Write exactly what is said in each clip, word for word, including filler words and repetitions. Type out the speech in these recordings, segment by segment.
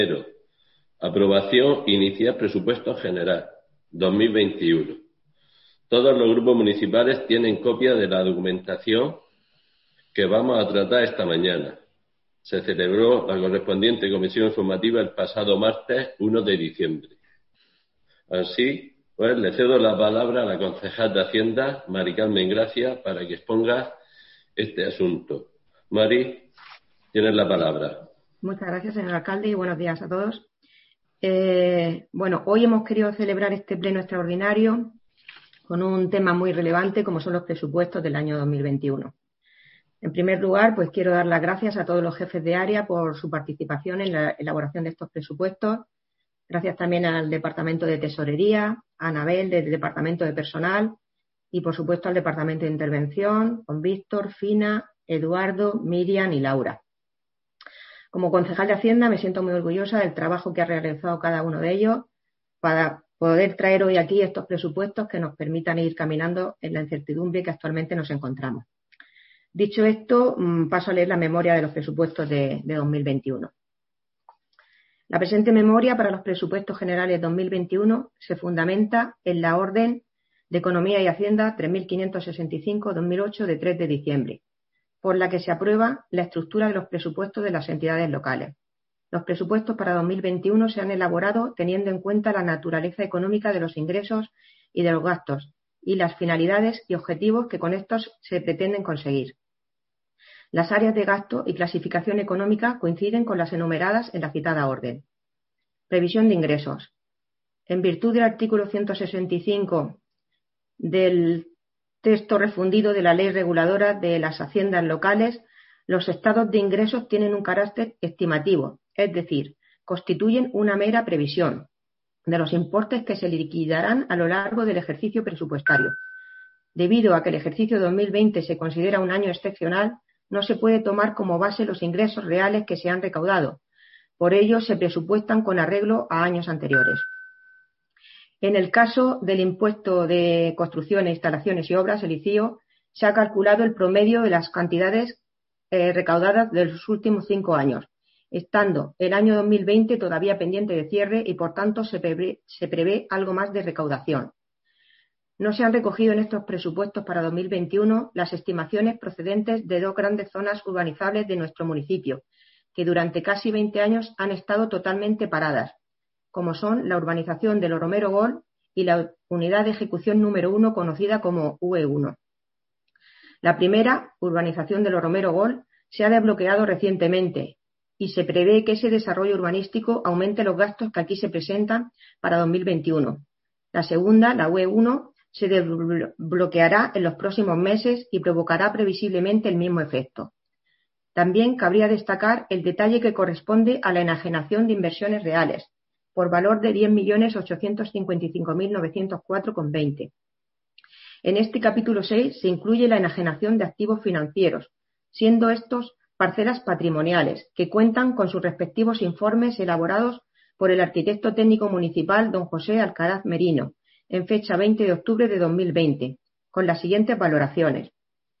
Aprobación inicial presupuesto general dos mil veintiuno. Todos los grupos municipales tienen copia de la documentación que vamos a tratar esta mañana. Se celebró la correspondiente comisión informativa el pasado martes primero de diciembre. Así, pues, le cedo la palabra a la concejal de Hacienda, Mari Carmen Gracia, para que exponga este asunto. Mari, tienes la palabra. Muchas gracias, señor alcalde, y buenos días a todos. Eh, bueno, hoy hemos querido celebrar este pleno extraordinario con un tema muy relevante como son los presupuestos del año dos mil veintiuno. En primer lugar, pues quiero dar las gracias a todos los jefes de área por su participación en la elaboración de estos presupuestos. Gracias también al Departamento de Tesorería, a Anabel del Departamento de Personal y, por supuesto, al Departamento de Intervención, con Víctor, Fina, Eduardo, Miriam y Laura. Como concejal de Hacienda me siento muy orgullosa del trabajo que ha realizado cada uno de ellos para poder traer hoy aquí estos presupuestos que nos permitan ir caminando en la incertidumbre que actualmente nos encontramos. Dicho esto, paso a leer la memoria de los presupuestos de, de dos mil veintiuno. La presente memoria para los presupuestos generales dos mil veintiuno se fundamenta en la Orden de Economía y Hacienda tres mil quinientos sesenta y cinco barra dos mil ocho de tres de diciembre, por la que se aprueba la estructura de los presupuestos de las entidades locales. Los presupuestos para dos mil veintiuno se han elaborado teniendo en cuenta la naturaleza económica de los ingresos y de los gastos y las finalidades y objetivos que con estos se pretenden conseguir. Las áreas de gasto y clasificación económica coinciden con las enumeradas en la citada orden. Previsión de ingresos. En virtud del artículo ciento sesenta y cinco del texto refundido de la Ley Reguladora de las Haciendas Locales, los estados de ingresos tienen un carácter estimativo, es decir, constituyen una mera previsión de los importes que se liquidarán a lo largo del ejercicio presupuestario. Debido a que el ejercicio dos mil veinte se considera un año excepcional, no se puede tomar como base los ingresos reales que se han recaudado. Por ello, se presupuestan con arreglo a años anteriores. En el caso del impuesto de construcciones, instalaciones y obras, el I C I O, se ha calculado el promedio de las cantidades eh, recaudadas de los últimos cinco años, estando el año dos mil veinte todavía pendiente de cierre y, por tanto, se prevé, se prevé algo más de recaudación. No se han recogido en estos presupuestos para dos mil veintiuno las estimaciones procedentes de dos grandes zonas urbanizables de nuestro municipio, que durante casi veinte años han estado totalmente paradas, como son la urbanización de Los Romero Gol y la unidad de ejecución número uno conocida como U E uno. La primera, urbanización de Los Romero Gol, se ha desbloqueado recientemente y se prevé que ese desarrollo urbanístico aumente los gastos que aquí se presentan para dos mil veintiuno. La segunda, la U E uno, se desbloqueará en los próximos meses y provocará previsiblemente el mismo efecto. También cabría destacar el detalle que corresponde a la enajenación de inversiones reales, por valor de diez millones ochocientos cincuenta y cinco mil novecientos cuatro coma veinte. En este capítulo seis se incluye la enajenación de activos financieros, siendo estos parcelas patrimoniales, que cuentan con sus respectivos informes elaborados por el arquitecto técnico municipal don José Alcaraz Merino, en fecha veinte de octubre de dos mil veinte, con las siguientes valoraciones.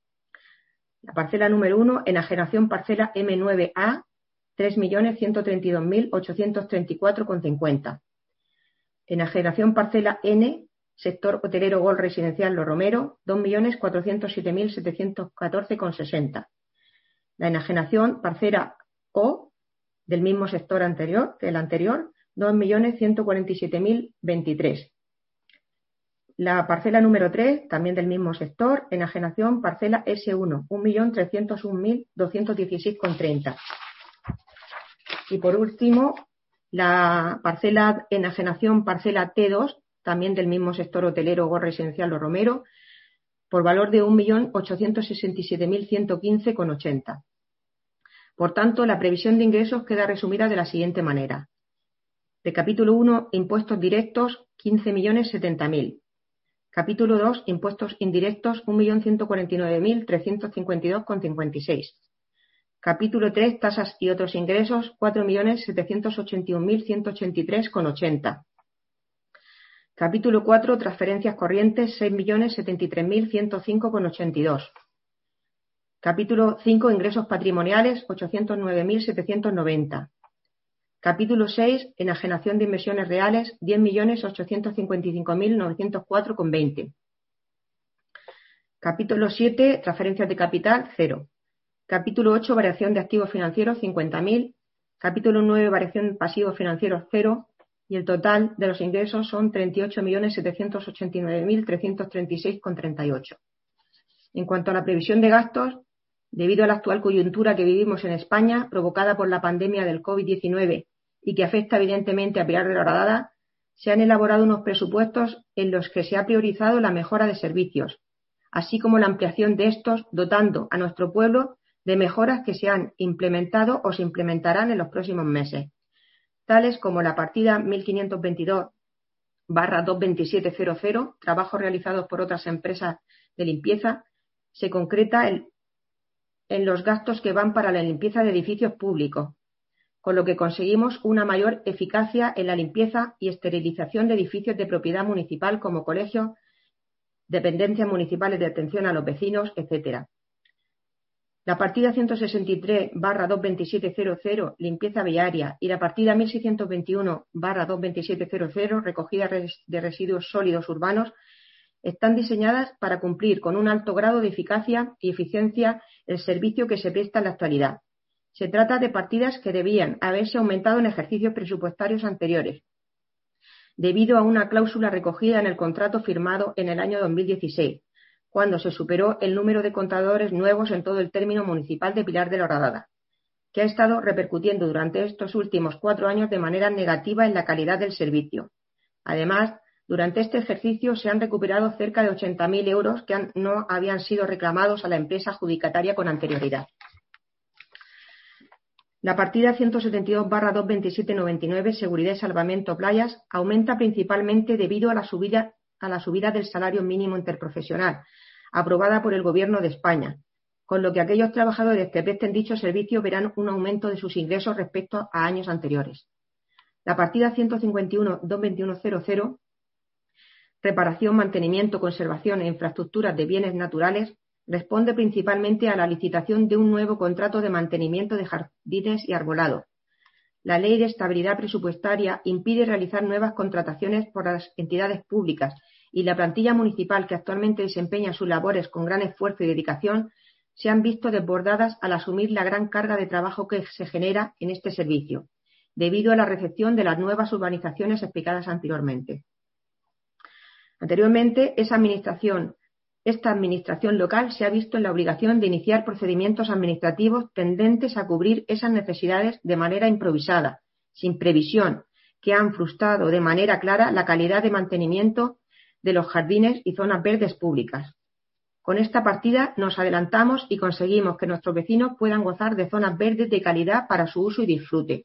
La parcela número uno, enajenación parcela M nueve A, tres millones ciento treinta y dos mil ochocientos treinta y cuatro coma cincuenta. Enajenación parcela N, sector hotelero Gol Residencial Los Romero, dos millones cuatrocientos siete mil setecientos catorce coma sesenta. La enajenación parcela O, del mismo sector anterior, que el anterior, dos millones ciento cuarenta y siete mil veintitrés. La parcela número tres, también del mismo sector, enajenación parcela S uno, un millón trescientos un mil doscientos dieciséis coma treinta. Y por último, la parcela enajenación parcela T dos, también del mismo sector hotelero Gol Residencial Los Romero, por valor de un millón ochocientos sesenta y siete mil ciento quince coma ochenta. Por tanto, la previsión de ingresos queda resumida de la siguiente manera. De capítulo uno, impuestos directos, quince millones setenta mil. Capítulo dos, impuestos indirectos, un millón ciento cuarenta y nueve mil trescientos cincuenta y dos coma cincuenta y seis. Capítulo tres, tasas y otros ingresos, cuatro millones setecientos ochenta y un mil ciento ochenta y tres coma ochenta. Capítulo cuatro, transferencias corrientes, seis millones setenta y tres mil ciento cinco coma ochenta y dos. Capítulo cinco, ingresos patrimoniales, ochocientos nueve mil setecientos noventa. Capítulo seis, enajenación de inversiones reales, diez millones ochocientos cincuenta y cinco mil novecientos cuatro coma veinte. Capítulo siete, transferencias de capital, cero. Capítulo ocho, variación de activos financieros, cincuenta mil. Capítulo nueve, variación de pasivos financieros, cero. Y el total de los ingresos son treinta y ocho millones setecientos ochenta y nueve mil trescientos treinta y seis coma treinta y ocho. En cuanto a la previsión de gastos, debido a la actual coyuntura que vivimos en España, provocada por la pandemia del COVID diecinueve y que afecta evidentemente a Pilar de la Horadada, se han elaborado unos presupuestos en los que se ha priorizado la mejora de servicios, así como la ampliación de estos, dotando a nuestro pueblo de mejoras que se han implementado o se implementarán en los próximos meses, tales como la partida mil quinientos veintidós barra doscientos veintisiete cero, trabajos realizados por otras empresas de limpieza, se concreta en, en los gastos que van para la limpieza de edificios públicos, con lo que conseguimos una mayor eficacia en la limpieza y esterilización de edificios de propiedad municipal como colegios, dependencias municipales de atención a los vecinos, etcétera. La partida ciento sesenta y tres barra doscientos veintisiete cero, limpieza viaria, y la partida mil seiscientos veintiuno barra doscientos veintisiete cero, recogida de residuos sólidos urbanos, están diseñadas para cumplir con un alto grado de eficacia y eficiencia el servicio que se presta en la actualidad. Se trata de partidas que debían haberse aumentado en ejercicios presupuestarios anteriores, debido a una cláusula recogida en el contrato firmado en el año dos mil dieciséis, cuando se superó el número de contadores nuevos en todo el término municipal de Pilar de la Horadada, que ha estado repercutiendo durante estos últimos cuatro años de manera negativa en la calidad del servicio. Además, durante este ejercicio se han recuperado cerca de ochenta mil euros que han, no habían sido reclamados a la empresa adjudicataria con anterioridad. La partida ciento setenta y dos barra doscientos veintisiete noventa y nueve, seguridad y salvamento playas, aumenta principalmente debido a la subida, a la subida del salario mínimo interprofesional, aprobada por el Gobierno de España, con lo que aquellos trabajadores que presten dicho servicio verán un aumento de sus ingresos respecto a años anteriores. La partida ciento cincuenta y uno barra doscientos veintiuno cero, reparación, mantenimiento, conservación e infraestructuras de bienes naturales, responde principalmente a la licitación de un nuevo contrato de mantenimiento de jardines y arbolado. La Ley de Estabilidad Presupuestaria impide realizar nuevas contrataciones por las entidades públicas y la plantilla municipal, que actualmente desempeña sus labores con gran esfuerzo y dedicación, se han visto desbordadas al asumir la gran carga de trabajo que se genera en este servicio, debido a la recepción de las nuevas urbanizaciones explicadas anteriormente. Anteriormente, esa administración Esta administración local se ha visto en la obligación de iniciar procedimientos administrativos tendentes a cubrir esas necesidades de manera improvisada, sin previsión, que han frustrado de manera clara la calidad de mantenimiento de los jardines y zonas verdes públicas. Con esta partida nos adelantamos y conseguimos que nuestros vecinos puedan gozar de zonas verdes de calidad para su uso y disfrute.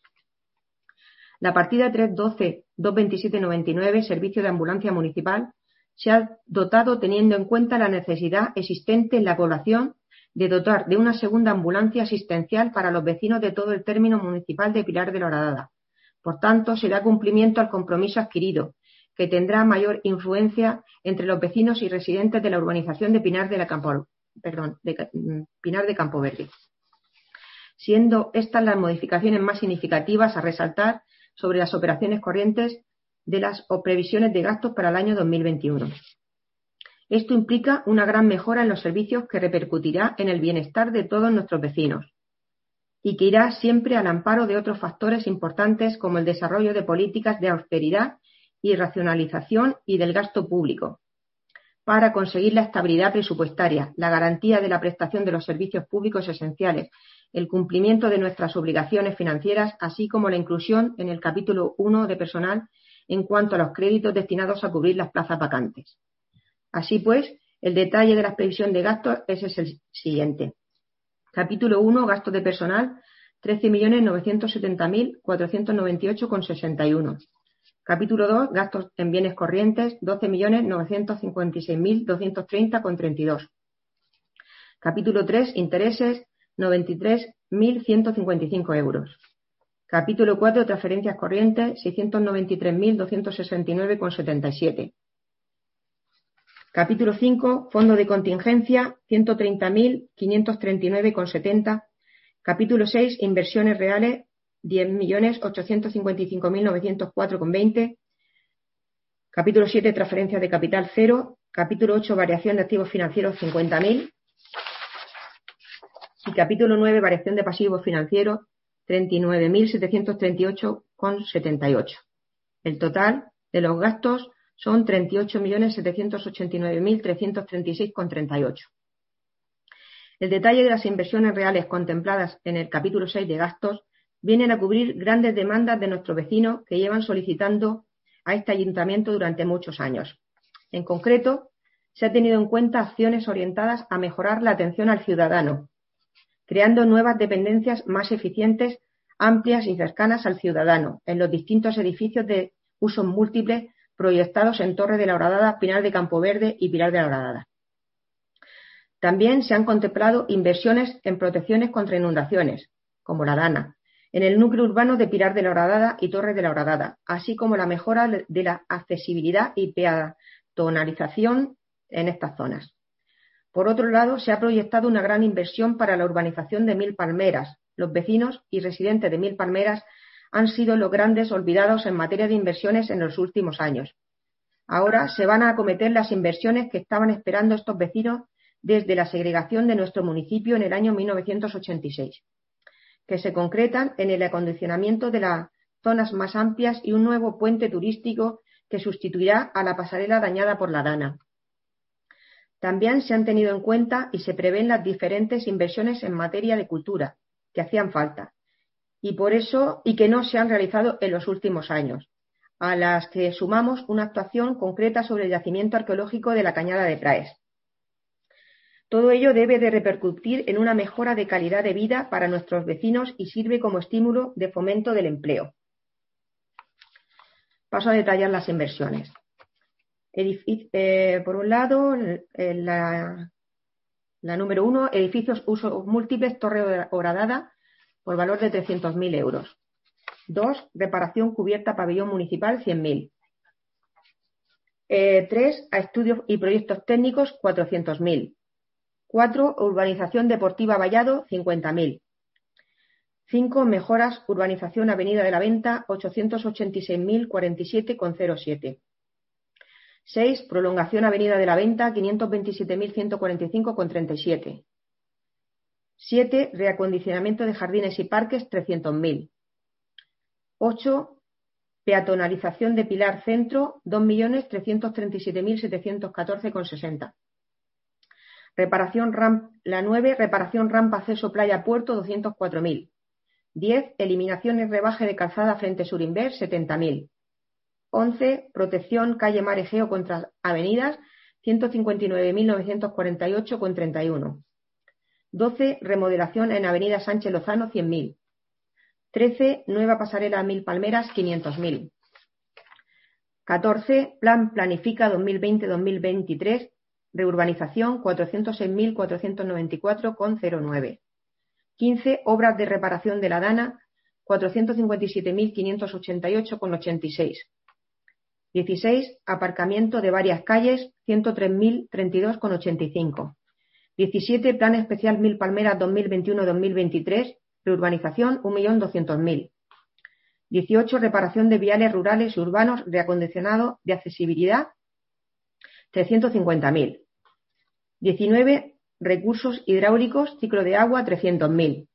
La partida trescientos doce barra doscientos veintisiete noventa y nueve, Servicio de Ambulancia Municipal, se ha dotado teniendo en cuenta la necesidad existente en la población de dotar de una segunda ambulancia asistencial para los vecinos de todo el término municipal de Pilar de la Horadada. Por tanto, se da cumplimiento al compromiso adquirido, que tendrá mayor influencia entre los vecinos y residentes de la urbanización de Pinar de, la Campo, perdón, de Pinar de Campo Verde, siendo estas las modificaciones más significativas a resaltar sobre las operaciones corrientes de las o previsiones de gastos para el año dos mil veintiuno. Esto implica una gran mejora en los servicios que repercutirá en el bienestar de todos nuestros vecinos y que irá siempre al amparo de otros factores importantes como el desarrollo de políticas de austeridad y racionalización y del gasto público para conseguir la estabilidad presupuestaria, la garantía de la prestación de los servicios públicos esenciales, el cumplimiento de nuestras obligaciones financieras, así como la inclusión en el capítulo uno de personal en cuanto a los créditos destinados a cubrir las plazas vacantes. Así pues, el detalle de la previsión de gastos es el siguiente. Capítulo uno, gastos de personal, trece millones novecientos setenta mil cuatrocientos noventa y ocho coma sesenta y uno. Capítulo dos, gastos en bienes corrientes, doce millones novecientos cincuenta y seis mil doscientos treinta coma treinta y dos. Capítulo tres, intereses, noventa y tres mil ciento cincuenta y cinco euros. Capítulo cuatro, transferencias corrientes, seiscientos noventa y tres mil doscientos sesenta y nueve coma setenta y siete. Capítulo cinco, fondo de contingencia, ciento treinta mil quinientos treinta y nueve coma setenta. Capítulo seis, inversiones reales, diez millones ochocientos cincuenta y cinco mil novecientos cuatro coma veinte. Capítulo siete, transferencias de capital, cero. Capítulo ocho, variación de activos financieros, cincuenta mil. Y capítulo nueve, variación de pasivos financieros, treinta y nueve mil setecientos treinta y ocho coma setenta y ocho. El total de los gastos son treinta y ocho millones setecientos ochenta y nueve mil trescientos treinta y seis coma treinta y ocho. El detalle de las inversiones reales contempladas en el capítulo seis de gastos vienen a cubrir grandes demandas de nuestros vecinos que llevan solicitando a este ayuntamiento durante muchos años. En concreto, se ha tenido en cuenta acciones orientadas a mejorar la atención al ciudadano, creando nuevas dependencias más eficientes, amplias y cercanas al ciudadano en los distintos edificios de usos múltiples proyectados en Torre de la Horadada, Pinar de Campo Verde y Pilar de la Horadada. También se han contemplado inversiones en protecciones contra inundaciones, como la DANA, en el núcleo urbano de Pilar de la Horadada y Torre de la Horadada, así como la mejora de la accesibilidad y peatonalización en estas zonas. Por otro lado, se ha proyectado una gran inversión para la urbanización de Mil Palmeras. Los vecinos y residentes de Mil Palmeras han sido los grandes olvidados en materia de inversiones en los últimos años. Ahora se van a acometer las inversiones que estaban esperando estos vecinos desde la segregación de nuestro municipio en el año mil novecientos ochenta y seis, que se concretan en el acondicionamiento de las zonas más amplias y un nuevo puente turístico que sustituirá a la pasarela dañada por la DANA. También se han tenido en cuenta y se prevén las diferentes inversiones en materia de cultura que hacían falta y por eso y que no se han realizado en los últimos años, a las que sumamos una actuación concreta sobre el yacimiento arqueológico de la Cañada de Praes. Todo ello debe de repercutir en una mejora de calidad de vida para nuestros vecinos y sirve como estímulo de fomento del empleo. Paso a detallar las inversiones. Edific- eh, por un lado, eh, la, la número uno, edificios usos múltiples Torre Horadada, por valor de trescientos mil euros. Dos, reparación cubierta pabellón municipal, cien mil. Eh, tres, a estudios y proyectos técnicos, cuatrocientos mil. Cuatro, urbanización deportiva Vallado, cincuenta mil. Cinco, mejoras urbanización Avenida de la Venta, ochocientos ochenta y seis mil cuarenta y siete coma cero siete. Seis, prolongación Avenida de la Venta, quinientos veintisiete mil ciento cuarenta y cinco coma treinta y siete. Siete, reacondicionamiento de jardines y parques, trescientos mil. Ocho, peatonalización de Pilar Centro, dos millones trescientos treinta y siete mil setecientos catorce coma sesenta. Reparación ramp, la nueve, reparación rampa acceso playa puerto, doscientos cuatro mil. Diez, eliminación y rebaje de calzada frente sur Inver, setenta mil. Once, protección calle Mar Egeo contra avenidas, ciento cincuenta y nueve mil novecientos cuarenta y ocho coma treinta y uno. Doce, remodelación en avenida Sánchez Lozano, cien mil. Trece, nueva pasarela a Mil Palmeras, quinientos mil. Catorce, plan planifica dos mil veinte dos mil veintitrés, reurbanización, cuatrocientos seis mil cuatrocientos noventa y cuatro coma cero nueve. Quince, obras de reparación de la DANA, cuatrocientos cincuenta y siete mil quinientos ochenta y ocho coma ochenta y seis. Dieciséis, aparcamiento de varias calles, ciento tres mil treinta y dos coma ochenta y cinco. Diecisiete, plan especial Mil Palmeras dos mil veintiuno dos mil veintitrés, reurbanización, un millón doscientos mil. Dieciocho, reparación de viales rurales y urbanos, reacondicionado de accesibilidad, trescientos cincuenta mil. Diecinueve, recursos hidráulicos, ciclo de agua, trescientos mil.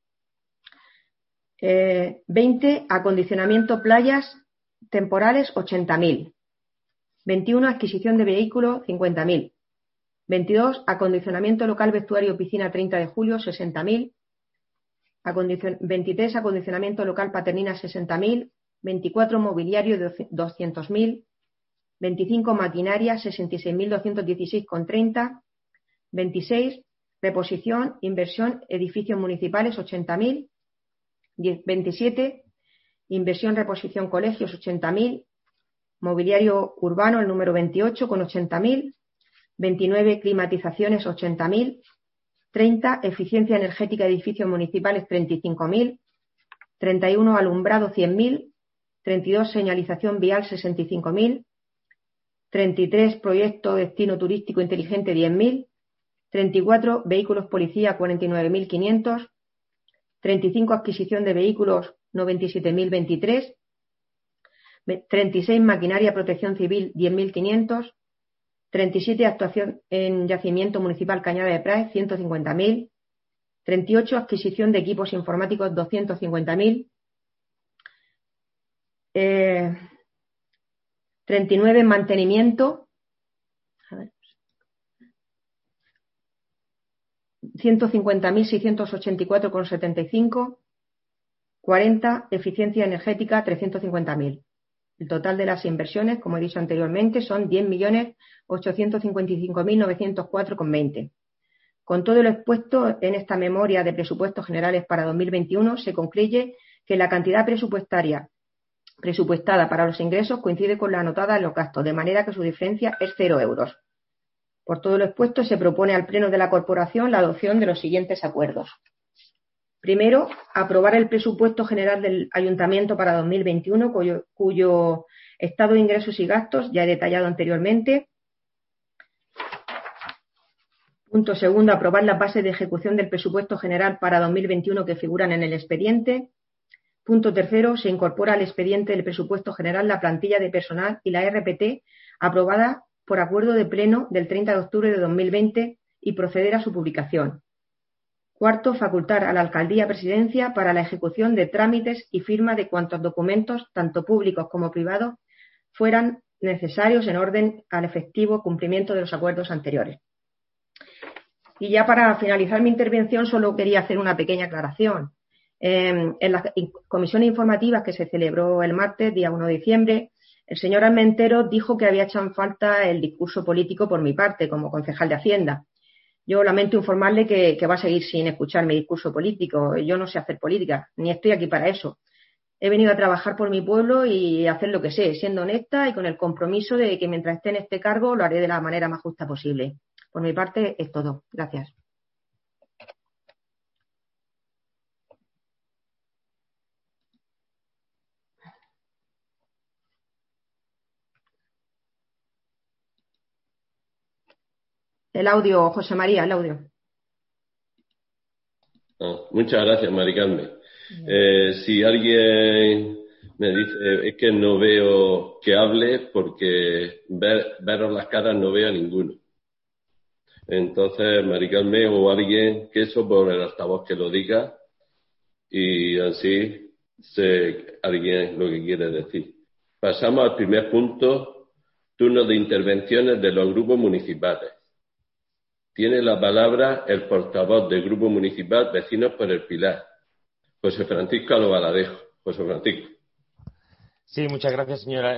Eh, veinte, acondicionamiento playas temporales, ochenta mil. veintiuno, adquisición de vehículos, cincuenta mil. veintidós, acondicionamiento local vestuario piscina treinta de julio, sesenta mil. Acondicion- veintitrés, acondicionamiento local paternina, sesenta mil. veinticuatro, mobiliario, doscientos mil. veinticinco, maquinaria, sesenta y seis mil doscientos dieciséis coma treinta. veintiséis, reposición, inversión, edificios municipales, ochenta mil. veintisiete, inversión, reposición, colegios, ochenta mil. Mobiliario urbano, el número veintiocho, con ochenta mil. veintinueve, climatizaciones, ochenta mil. treinta, eficiencia energética de edificios municipales, treinta y cinco mil. treinta y uno, alumbrado, cien mil. treinta y dos, señalización vial, sesenta y cinco mil. treinta y tres, proyecto destino turístico inteligente, diez mil. treinta y cuatro, vehículos policía, cuarenta y nueve mil quinientos. treinta y cinco, adquisición de vehículos noventa y siete mil veintitrés. treinta y seis maquinaria protección civil, diez mil quinientos. treinta y siete actuación en yacimiento municipal Cañada de Praez, ciento cincuenta mil. treinta y ocho adquisición de equipos informáticos, doscientos cincuenta mil. Eh, treinta y nueve mantenimiento, a ver, ciento cincuenta mil seiscientos ochenta y cuatro coma setenta y cinco. cuarenta eficiencia energética, trescientos cincuenta mil. El total de las inversiones, como he dicho anteriormente, son diez millones ochocientos cincuenta y cinco mil novecientos cuatro coma veinte. Con todo lo expuesto en esta memoria de presupuestos generales para dos mil veintiuno, se concluye que la cantidad presupuestaria presupuestada para los ingresos coincide con la anotada en los gastos, de manera que su diferencia es cero euros. Por todo lo expuesto, se propone al Pleno de la Corporación la adopción de los siguientes acuerdos. Primero, aprobar el presupuesto general del Ayuntamiento para dos mil veintiuno, cuyo, cuyo estado de ingresos y gastos ya he detallado anteriormente. Punto segundo, aprobar las bases de ejecución del presupuesto general para dos mil veintiuno que figuran en el expediente. Punto tercero, se incorpora al expediente del presupuesto general la plantilla de personal y la R P T aprobada por acuerdo de pleno del treinta de octubre de dos mil veinte y proceder a su publicación. Cuarto, facultar a la Alcaldía Presidencia para la ejecución de trámites y firma de cuantos documentos, tanto públicos como privados, fueran necesarios en orden al efectivo cumplimiento de los acuerdos anteriores. Y ya para finalizar mi intervención, solo quería hacer una pequeña aclaración. Eh, en las comisiones informativas que se celebró el martes, día uno de diciembre, el señor Armentero dijo que había hecho en falta el discurso político por mi parte, como concejal de Hacienda. Yo lamento informarle que, que va a seguir sin escuchar mi discurso político. Yo no sé hacer política, ni estoy aquí para eso. He venido a trabajar por mi pueblo y a hacer lo que sé, siendo honesta y con el compromiso de que mientras esté en este cargo lo haré de la manera más justa posible. Por mi parte es todo. Gracias. El audio, José María, el audio. Oh, muchas gracias, Mari Carmen. Eh, si alguien me dice, es que no veo que hable porque ver, veros las caras no veo a ninguno. Entonces, Mari Carmen o alguien que eso por el altavoz que lo diga y así sé alguien lo que quiere decir. Pasamos al primer punto, turno de intervenciones de los grupos municipales. Tiene la palabra el portavoz del Grupo Municipal Vecinos por el Pilar, José Francisco Albaladejo. José Francisco. Sí, muchas gracias, señora.